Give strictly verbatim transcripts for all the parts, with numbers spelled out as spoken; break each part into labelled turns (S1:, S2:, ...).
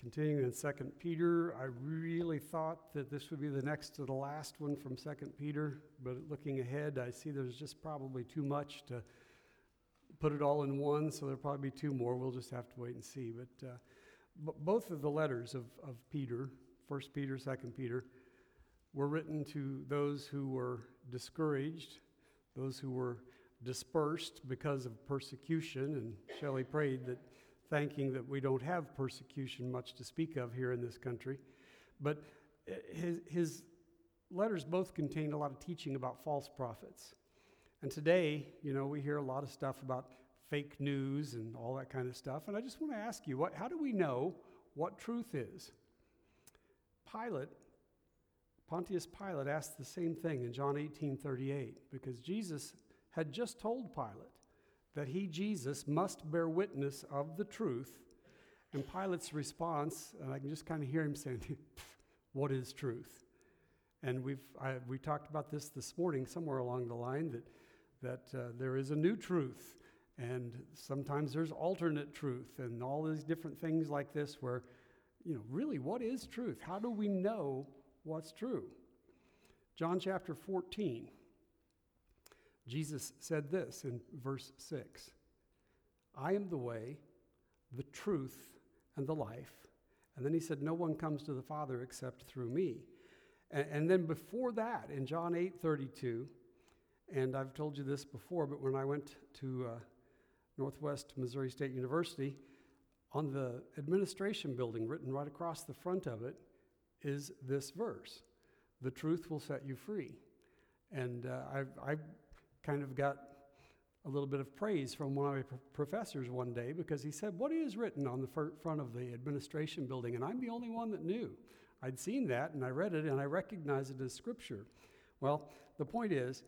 S1: Continuing in Second Peter, I really thought that this would be the next to the last one from Second Peter, but looking ahead, I see there's just probably too much to put it all in one, so there'll probably be two more. We'll just have to wait and see. But, uh, b- both of the letters of, of Peter, First Peter, Second Peter, were written to those who were discouraged, those who were dispersed because of persecution, and Shelley prayed that thanking that we don't have persecution much to speak of here in this country. But his, his letters both contained a lot of teaching about false prophets. And today, you know, we hear a lot of stuff about fake news and all that kind of stuff. And I just want to ask you, what, how do we know what truth is? Pilate, Pontius Pilate asked the same thing in John eighteen thirty-eight, because Jesus had just told Pilate that he, Jesus, must bear witness of the truth. And Pilate's response, and I can just kind of hear him saying, what is truth? And we've I, we talked about this this morning somewhere along the line, that, that uh, there is a new truth, and sometimes there's alternate truth, and all these different things like this where, you know, really, what is truth? How do we know what's true? John chapter fourteen. Jesus said this in verse six, I am the way, the truth, and the life. And then he said, no one comes to the Father except through me. And, and then before that, in John eight thirty-two, and I've told you this before, but when I went to uh, Northwest Missouri State University, on the administration building, written right across the front of it, is this verse, the truth will set you free. And uh, I, I kind of got a little bit of praise from one of my professors one day, because he said, what is written on the front of the administration building? And I'm the only one that knew. I'd seen that, and I read it, and I recognized it as Scripture. Well, the point is,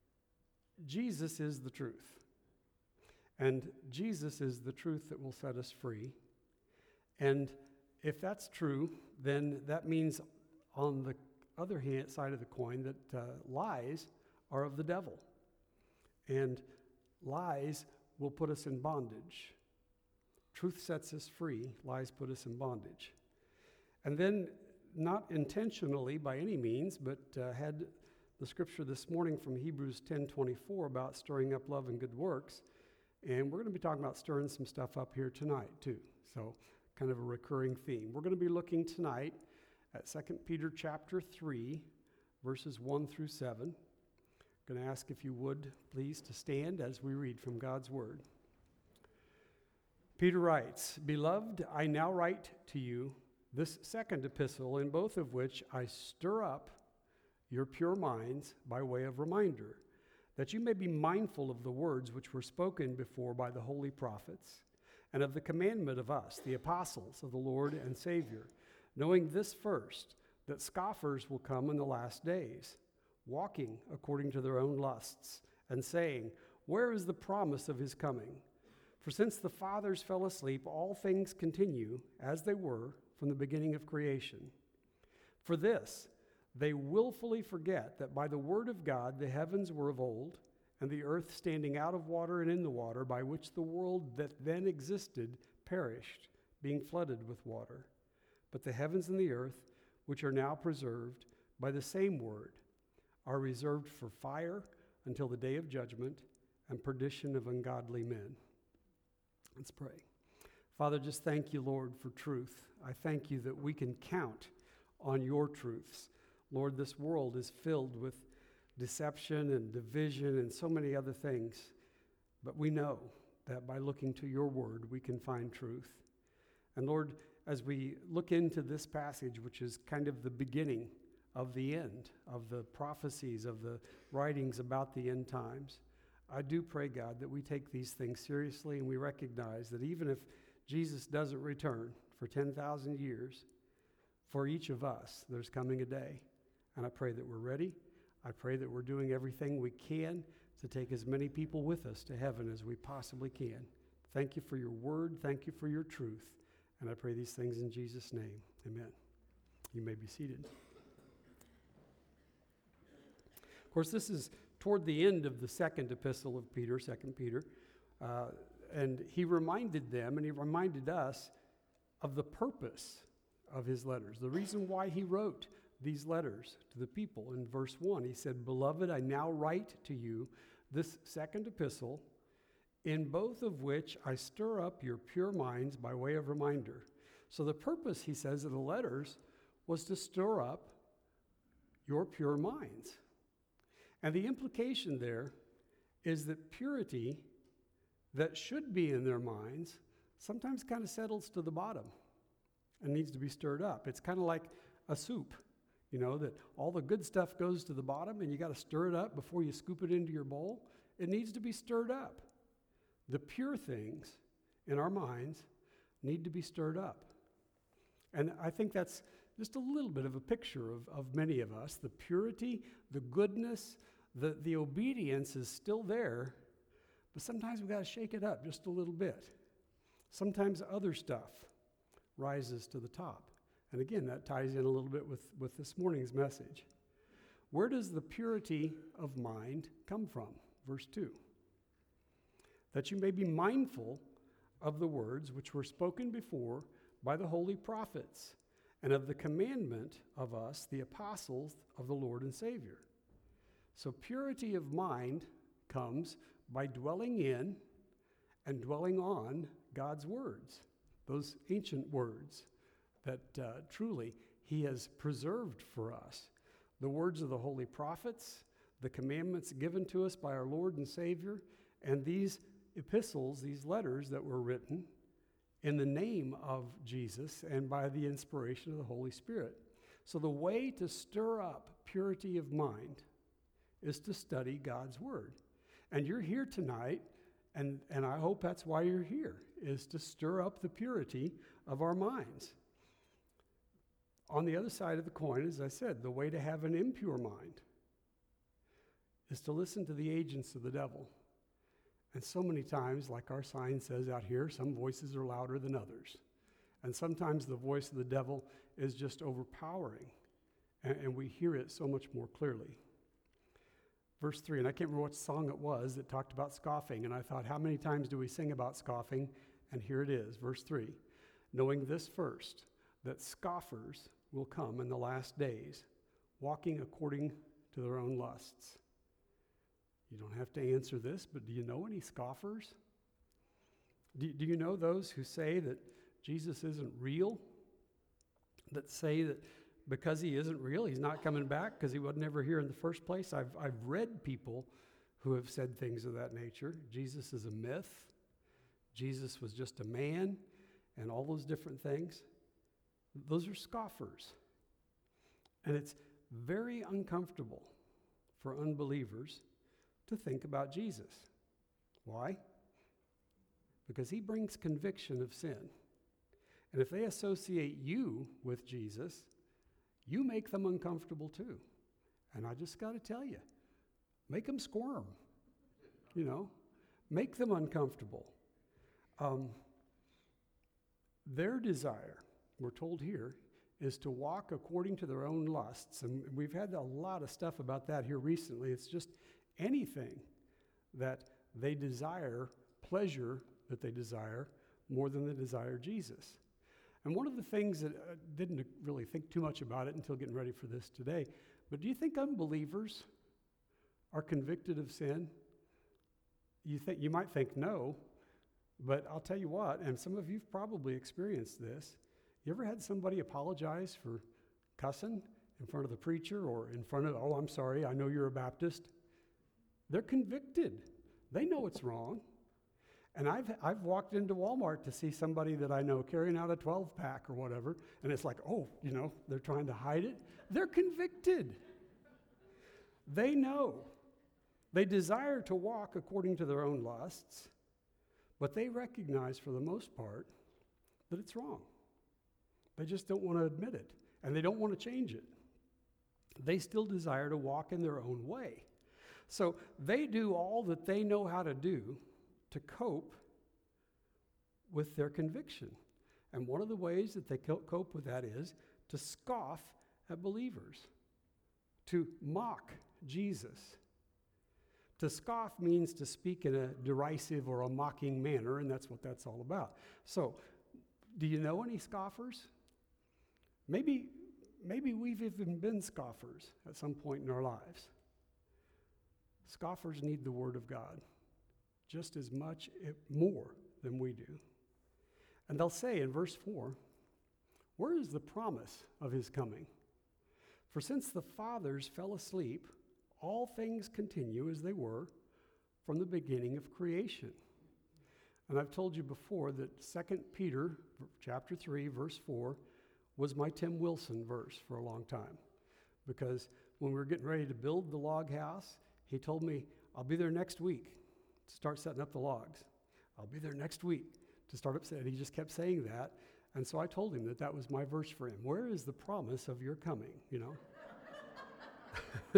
S1: Jesus is the truth. And Jesus is the truth that will set us free. And if that's true, then that means on the other hand, side of the coin that uh, lies are of the devil. And lies will put us in bondage. Truth sets us free. Lies put us in bondage. And then, not intentionally by any means, but uh, had the scripture this morning from Hebrews ten twenty-four about stirring up love and good works. And we're going to be talking about stirring some stuff up here tonight, too. So, kind of a recurring theme. We're going to be looking tonight at Second Peter chapter three, verses one through seven. I'm going to ask if you would, please, to stand as we read from God's Word. Peter writes, Beloved, I now write to you this second epistle, in both of which I stir up your pure minds by way of reminder, that you may be mindful of the words which were spoken before by the holy prophets, and of the commandment of us, the apostles of the Lord and Savior, knowing this first, that scoffers will come in the last days, walking according to their own lusts, and saying, Where is the promise of his coming? For since the fathers fell asleep, all things continue as they were from the beginning of creation. For this, they willfully forget that by the word of God the heavens were of old, and the earth standing out of water and in the water, by which the world that then existed perished, being flooded with water. But the heavens and the earth, which are now preserved by the same word, are reserved for fire until the day of judgment and perdition of ungodly men. Let's pray. Father, just thank you, Lord, for truth. I thank you that we can count on your truths. Lord, this world is filled with deception and division and so many other things, but we know that by looking to your word, we can find truth. And Lord, as we look into this passage, which is kind of the beginning of the end, of the prophecies, of the writings about the end times, I do pray, God, that we take these things seriously, and we recognize that even if Jesus doesn't return for ten thousand years, for each of us, there's coming a day. And I pray that we're ready. I pray that we're doing everything we can to take as many people with us to heaven as we possibly can. Thank you for your word. Thank you for your truth. And I pray these things in Jesus' name. Amen. You may be seated. Of course, this is toward the end of the second epistle of Peter, Second Peter. Uh, and he reminded them, and he reminded us, of the purpose of his letters, the reason why he wrote these letters to the people. In verse one, he said, "Beloved, I now write to you this second epistle, in both of which I stir up your pure minds by way of reminder." So the purpose, he says, of the letters was to stir up your pure minds. And the implication there is that purity that should be in their minds sometimes kind of settles to the bottom and needs to be stirred up. It's kind of like a soup, you know, that all the good stuff goes to the bottom and you got to stir it up before you scoop it into your bowl. It needs to be stirred up. The pure things in our minds need to be stirred up. And I think that's just a little bit of a picture of, of many of us. The purity, the goodness, the, the obedience is still there, but sometimes we've got to shake it up just a little bit. Sometimes other stuff rises to the top. And again, that ties in a little bit with, with this morning's message. Where does the purity of mind come from? Verse two. That you may be mindful of the words which were spoken before by the holy prophets, and of the commandment of us, the apostles of the Lord and Savior. So purity of mind comes by dwelling in and dwelling on God's words, those ancient words that uh, truly he has preserved for us. The words of the holy prophets, the commandments given to us by our Lord and Savior, and these epistles, these letters that were written in the name of Jesus and by the inspiration of the Holy Spirit. So the way to stir up purity of mind is to study God's Word. And you're here tonight, and, and I hope that's why you're here, is to stir up the purity of our minds. On the other side of the coin, as I said, the way to have an impure mind is to listen to the agents of the devil. And so many times, like our sign says out here, some voices are louder than others. And sometimes the voice of the devil is just overpowering, and, and we hear it so much more clearly. Verse three, and I can't remember what song it was that talked about scoffing, and I thought, how many times do we sing about scoffing? And here it is, verse three. Knowing this first, that scoffers will come in the last days, walking according to their own lusts. You don't have to answer this, but do you know any scoffers? Do, do you know those who say that Jesus isn't real? That say that because he isn't real, he's not coming back because he was never here in the first place? I've, I've read people who have said things of that nature. Jesus is a myth. Jesus was just a man, and all those different things. Those are scoffers. And it's very uncomfortable for unbelievers to think about Jesus. Why? Because he brings conviction of sin. And if they associate you with Jesus, you make them uncomfortable too. And I just got to tell you, make them squirm. You know, make them uncomfortable. Um, their desire, we're told here, is to walk according to their own lusts. And we've had a lot of stuff about that here recently. It's just anything that they desire, pleasure that they desire, more than they desire Jesus. And one of the things that I didn't really think too much about it until getting ready for this today, but do you think unbelievers are convicted of sin? You think you might think no, but I'll tell you what, and some of you've probably experienced this. You ever had somebody apologize for cussing in front of the preacher or in front of, oh, I'm sorry, I know you're a Baptist? They're convicted. They know it's wrong. And I've I've walked into Walmart to see somebody that I know carrying out a twelve pack or whatever, and it's like, oh, you know, they're trying to hide it. They're convicted. They know. They desire to walk according to their own lusts, but they recognize for the most part that it's wrong. They just don't want to admit it, and they don't want to change it. They still desire to walk in their own way. So they do all that they know how to do to cope with their conviction. And one of the ways that they co- cope with that is to scoff at believers, to mock Jesus. To scoff means to speak in a derisive or a mocking manner, and that's what that's all about. So Do you know any scoffers? Maybe, maybe we've even been scoffers at some point in our lives. Scoffers need the Word of God just as much, if more, than we do. And they'll say in verse four, where is the promise of his coming? For since the fathers fell asleep, all things continue as they were from the beginning of creation. And I've told you before that Second Peter chapter three, verse four, was my Tim Wilson verse for a long time. Because when we were getting ready to build the log house, he told me, I'll be there next week to start setting up the logs. I'll be there next week to start up setting. He just kept saying that. And so I told him that that was my verse for him. Where is the promise of your coming, you know?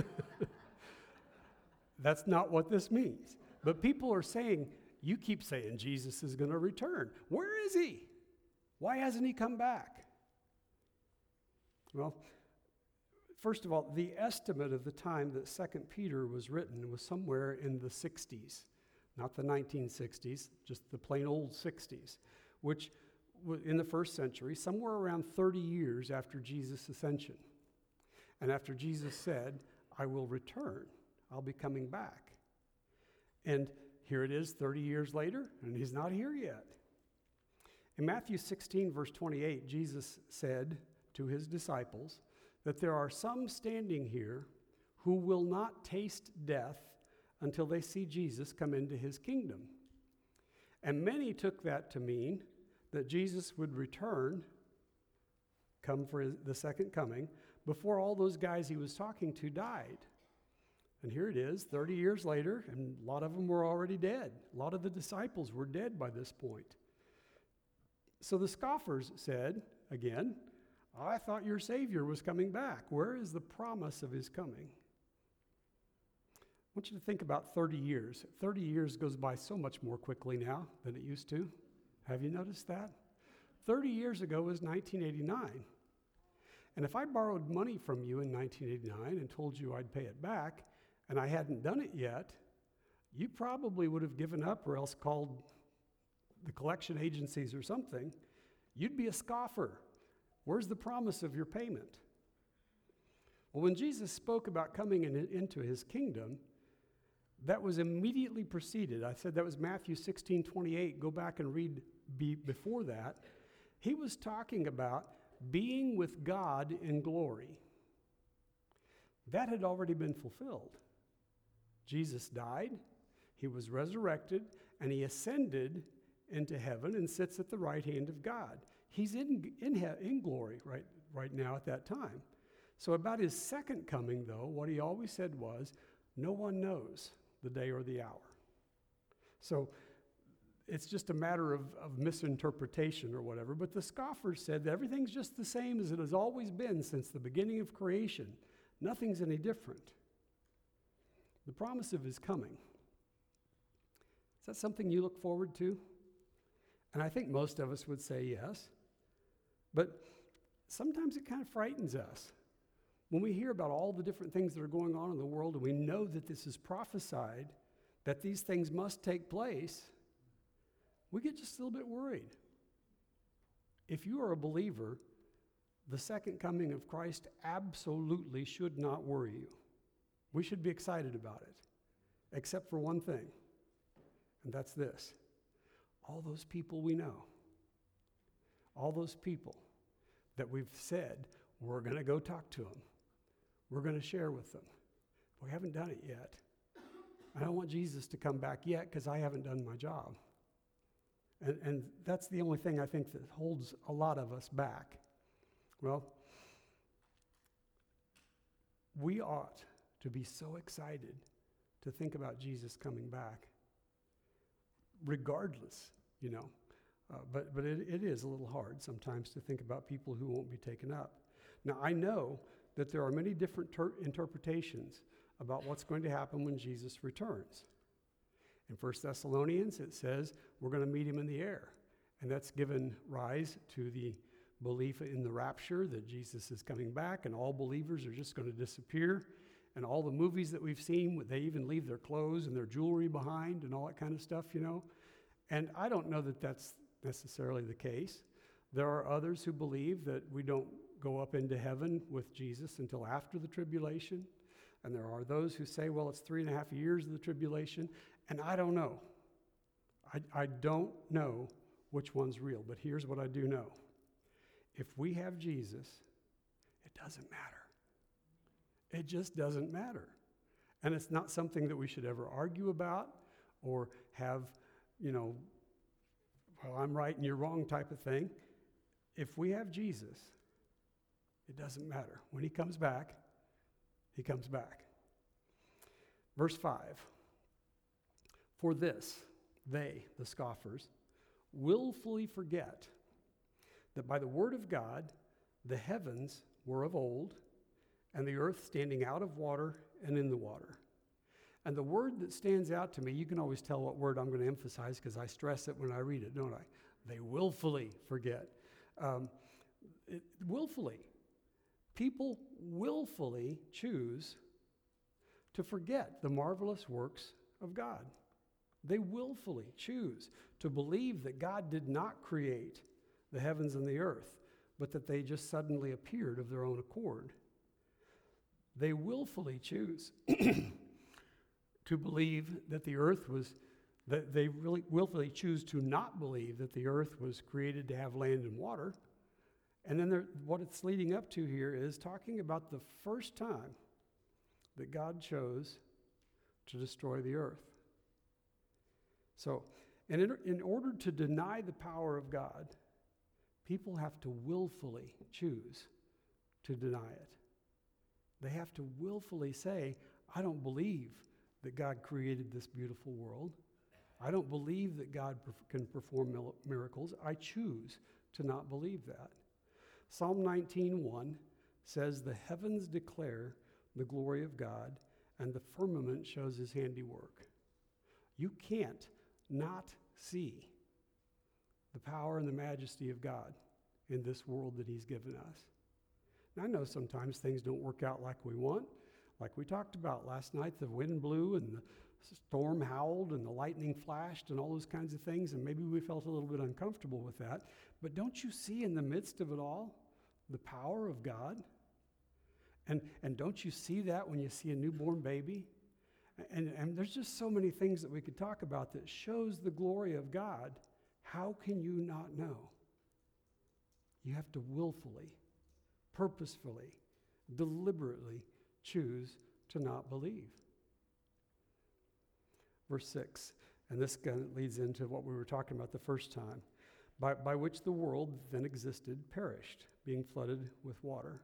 S1: That's not what this means. But people are saying, you keep saying Jesus is going to return. Where is he? Why hasn't he come back? Well, first of all, the estimate of the time that Second Peter was written was somewhere in the sixties, not the nineteen sixties, just the plain old sixties, which in the first century, somewhere around thirty years after Jesus' ascension. And after Jesus said, I will return, I'll be coming back. And here it is thirty years later, and he's not here yet. In Matthew sixteen, verse twenty-eight, Jesus said to his disciples that there are some standing here who will not taste death until they see Jesus come into his kingdom. And many took that to mean that Jesus would return, come for his, the second coming, before all those guys he was talking to died. And here it is, thirty years later, and a lot of them were already dead. A lot of the disciples were dead by this point. So the scoffers said, again, I thought your Savior was coming back. Where is the promise of his coming? I want you to think about thirty years. thirty years goes by so much more quickly now than it used to. Have you noticed that? thirty years ago was nineteen eighty-nine. And if I borrowed money from you in nineteen eighty-nine and told you I'd pay it back, and I hadn't done it yet, you probably would have given up or else called the collection agencies or something. You'd be a scoffer. Where's the promise of your payment? Well, when Jesus spoke about coming in, into his kingdom, that was immediately preceded. I said that was Matthew sixteen twenty-eight. Go back and read be, before that. He was talking about being with God in glory. That had already been fulfilled. Jesus died, he was resurrected, and he ascended into heaven and sits at the right hand of God. He's in, in, in glory right, right now at that time. So about his second coming, though, what he always said was, no one knows the day or the hour. So it's just a matter of, of misinterpretation or whatever. But the scoffers said that everything's just the same as it has always been since the beginning of creation. Nothing's any different. The promise of his coming. Is that something you look forward to? And I think most of us would say yes. But sometimes it kind of frightens us. When we hear about all the different things that are going on in the world and we know that this is prophesied, that these things must take place, we get just a little bit worried. If you are a believer, the second coming of Christ absolutely should not worry you. We should be excited about it, except for one thing, and that's this. All those people we know, all those people that we've said, we're going to go talk to them. We're going to share with them. We haven't done it yet. I don't want Jesus to come back yet because I haven't done my job. And, and that's the only thing I think that holds a lot of us back. Well, we ought to be so excited to think about Jesus coming back, regardless, you know. Uh, but but it, it is a little hard sometimes to think about people who won't be taken up. Now, I know that there are many different ter- interpretations about what's going to happen when Jesus returns. In First Thessalonians, it says we're going to meet him in the air. And that's given rise to the belief in the rapture, that Jesus is coming back and all believers are just going to disappear. And all the movies that we've seen, they even leave their clothes and their jewelry behind and all that kind of stuff, you know. And I don't know that that's necessarily the case. There are others who believe that we don't go up into heaven with Jesus until after the tribulation. And there are those who say, well, it's three and a half years of the tribulation. And I don't know. I, I don't know which one's real. But here's what I do know. If we have Jesus, it doesn't matter. It just doesn't matter. And it's not something that we should ever argue about or have, you know, well, I'm right and you're wrong type of thing. If we have Jesus, it doesn't matter. When he comes back, he comes back. Verse five. For this, they, the scoffers, willfully forget that by the word of God, the heavens were of old, and the earth standing out of water and in the water. And the word that stands out to me, you can always tell what word I'm going to emphasize because I stress it when I read it, don't I? They willfully forget. Um, it, willfully. People willfully choose to forget the marvelous works of God. They willfully choose to believe that God did not create the heavens and the earth, but that they just suddenly appeared of their own accord. They willfully choose to believe that the earth was, that they really willfully choose to not believe that the earth was created to have land and water. And then what it's leading up to here is talking about the first time that God chose to destroy the earth. So, and in, in order to deny the power of God, people have to willfully choose to deny it. They have to willfully say, I don't believe that God created this beautiful world. I don't believe that God perf- can perform mil- miracles. I choose to not believe that. Psalm nineteen one says, the heavens declare the glory of God, and the firmament shows his handiwork. You can't not see the power and the majesty of God in this world that he's given us. Now, I know sometimes things don't work out like we want. Like we talked about last night, the wind blew and the storm howled and the lightning flashed and all those kinds of things, and maybe we felt a little bit uncomfortable with that. But don't you see in the midst of it all the power of God? And, and don't you see that when you see a newborn baby? And, and there's just so many things that we could talk about that shows the glory of God. How can you not know? You have to willfully, purposefully, deliberately choose to not believe. Verse six, and this kind of leads into what we were talking about the first time, by, by which the world then existed, perished, being flooded with water.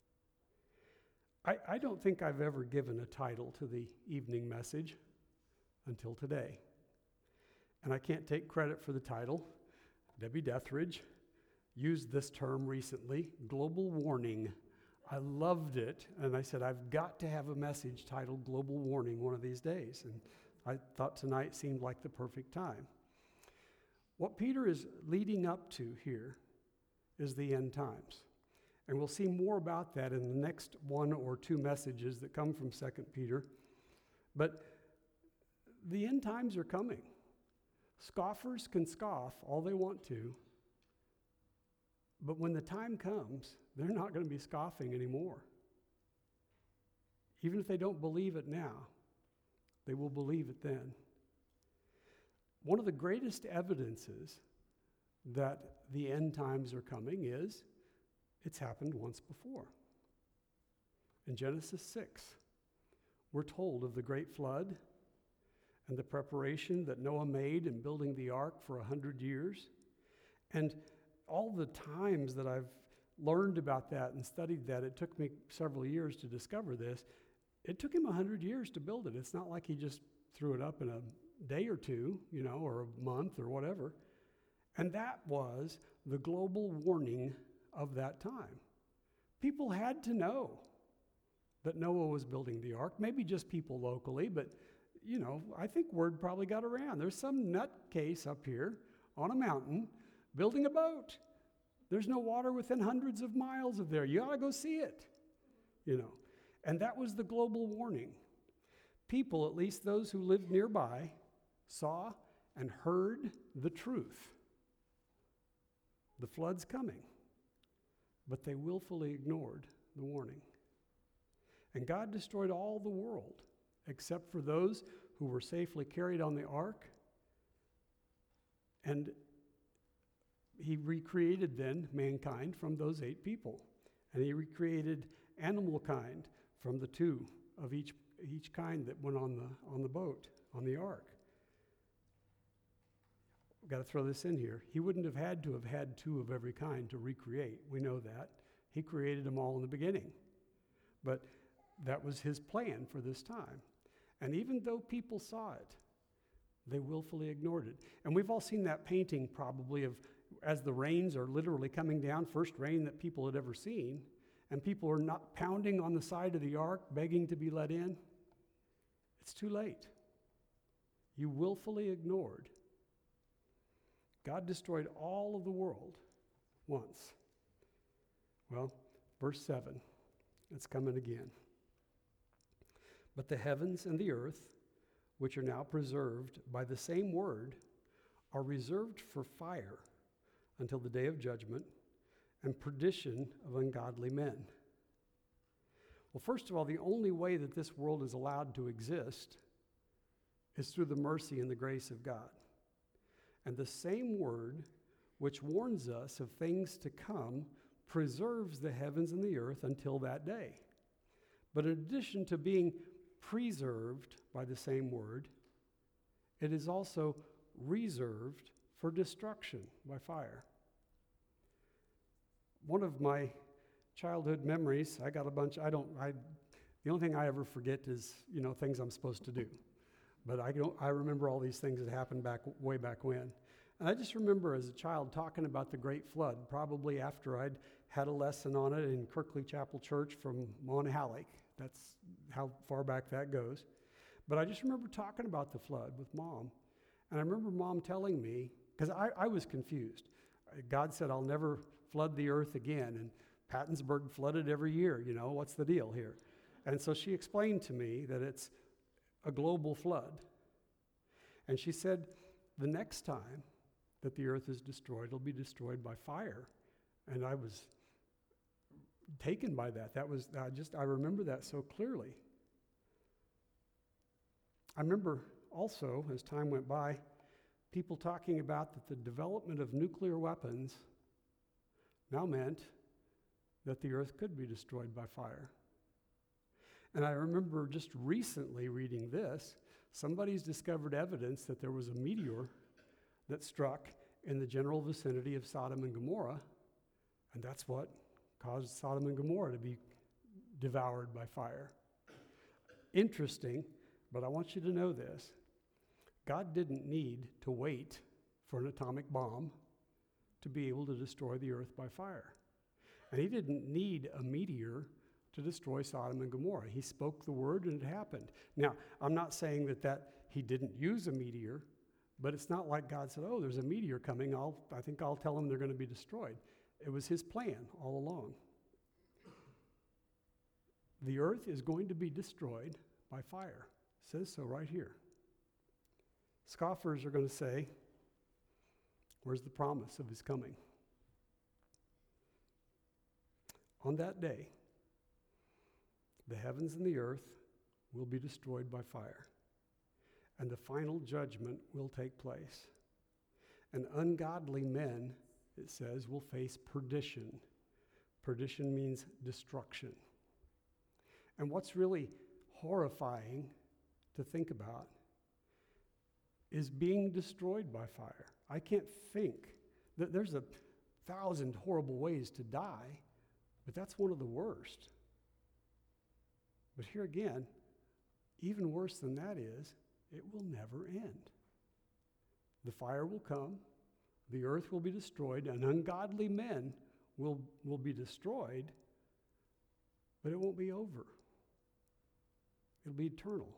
S1: I, I don't think I've ever given a title to the evening message until today. And I can't take credit for the title. Debbie Dethridge used this term recently, global warning. I loved it, and I said, I've got to have a message titled Global Warning one of these days. And I thought tonight seemed like the perfect time. What Peter is leading up to here is the end times. And we'll see more about that in the next one or two messages that come from Second Peter. But the end times are coming. Scoffers can scoff all they want to, but when the time comes, they're not going to be scoffing anymore. Even if they don't believe it now, they will believe it then. One of the greatest evidences that the end times are coming is it's happened once before. In Genesis six, we're told of the great flood and the preparation that Noah made in building the ark for a hundred years. And all the times that I've learned about that and studied that, it took me several years to discover this. It took him a hundred years to build it. It's not like he just threw it up in a day or two, you know, or a month or whatever. And that was the global warning of that time. People had to know that Noah was building the ark, maybe just people locally, but, you know, I think word probably got around. There's some nutcase up here on a mountain building a boat. There's no water within hundreds of miles of there. You ought to go see it, you know. And that was the global warning. People, at least those who lived nearby, saw and heard the truth. The flood's coming. But they willfully ignored the warning. And God destroyed all the world, except for those who were safely carried on the ark. And he recreated then mankind from those eight people. And he recreated animal kind from the two of each, each kind that went on the, on the boat, on the ark. We've got to throw this in here. He wouldn't have had to have had two of every kind to recreate. We know that. He created them all in the beginning. But that was his plan for this time. And even though people saw it, they willfully ignored it. And we've all seen that painting probably of as the rains are literally coming down, first rain that people had ever seen, and people are not pounding on the side of the ark, begging to be let in. It's too late. You willfully ignored. God destroyed all of the world once. Well, verse seven, it's coming again. But the heavens and the earth, which are now preserved by the same word, are reserved for fire until the day of judgment and perdition of ungodly men. Well, first of all, the only way that this world is allowed to exist is through the mercy and the grace of God. And the same word which warns us of things to come preserves the heavens and the earth until that day. But in addition to being preserved by the same word, it is also reserved for destruction by fire. One of my childhood memories, I got a bunch, I don't, I, the only thing I ever forget is, you know, things I'm supposed to do. But I don't, I remember all these things that happened back, way back when. And I just remember as a child talking about the Great Flood, probably after I'd had a lesson on it in Kirkley Chapel Church from Monahalik. That's how far back that goes. But I just remember talking about the flood with Mom. And I remember Mom telling me, because I, I was confused. God said, I'll never flood the earth again. And Pattonsburg flooded every year, you know, what's the deal here? And so she explained to me that it's a global flood. And she said, the next time that the earth is destroyed, it'll be destroyed by fire. And I was taken by that. That was, I just, I remember that so clearly. I remember also, as time went by, people talking about that the development of nuclear weapons now meant that the earth could be destroyed by fire. And I remember just recently reading this, somebody's discovered evidence that there was a meteor that struck in the general vicinity of Sodom and Gomorrah, and that's what caused Sodom and Gomorrah to be devoured by fire. Interesting, but I want you to know this. God didn't need to wait for an atomic bomb to be able to destroy the earth by fire. And he didn't need a meteor to destroy Sodom and Gomorrah. He spoke the word and it happened. Now, I'm not saying that, that he didn't use a meteor, but it's not like God said, oh, there's a meteor coming. I'll, I think I'll tell them they're going to be destroyed. It was his plan all along. The earth is going to be destroyed by fire. It says so right here. Scoffers are going to say, where's the promise of his coming? On that day, the heavens and the earth will be destroyed by fire, and the final judgment will take place. And ungodly men, it says, will face perdition. Perdition means destruction. And what's really horrifying to think about is being destroyed by fire. I can't think that there's a thousand horrible ways to die, but that's one of the worst. But here again, even worse than that is, it will never end. The fire will come, the earth will be destroyed, and ungodly men will, will be destroyed, but it won't be over. It'll be eternal.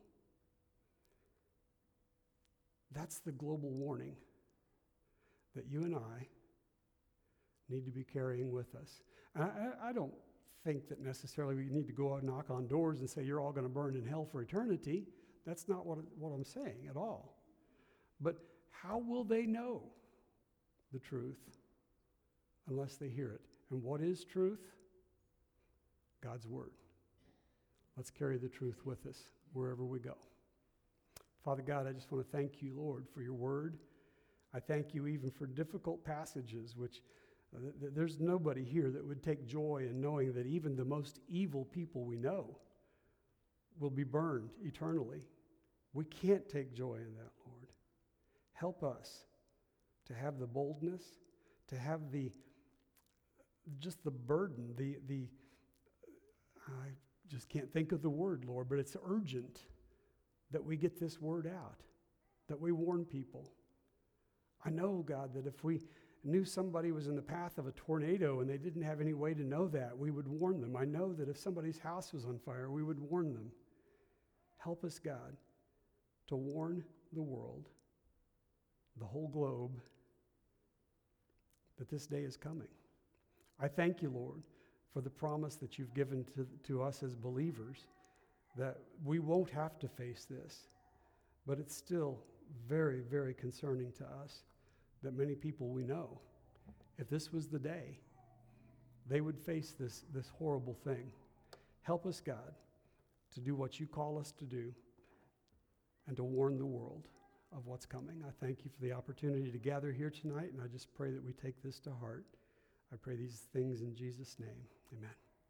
S1: That's the global warning that you and I need to be carrying with us. And I, I don't think that necessarily we need to go out and knock on doors and say, you're all going to burn in hell for eternity. That's not what, what I'm saying at all. But how will they know the truth unless they hear it. And what is truth? God's word. Let's carry the truth with us wherever we go. Father God, I just want to thank you, Lord, for your word. I thank you even for difficult passages, which uh, th- there's nobody here that would take joy in knowing that even the most evil people we know will be burned eternally. We can't take joy in that, Lord. Help us to have the boldness, to have the, just the burden, the, the, I just can't think of the word, Lord, but it's urgent that we get this word out, that we warn people. I know, God, that if we knew somebody was in the path of a tornado and they didn't have any way to know that, we would warn them. I know that if somebody's house was on fire, we would warn them. Help us, God, to warn the world, the whole globe, that this day is coming. I thank you, Lord, for the promise that you've given to, to us as believers, that we won't have to face this, but it's still very, very concerning to us that many people we know, if this was the day, they would face this, this horrible thing. Help us, God, to do what you call us to do and to warn the world of what's coming. I thank you for the opportunity to gather here tonight, and I just pray that we take this to heart. I pray these things in Jesus' name. Amen.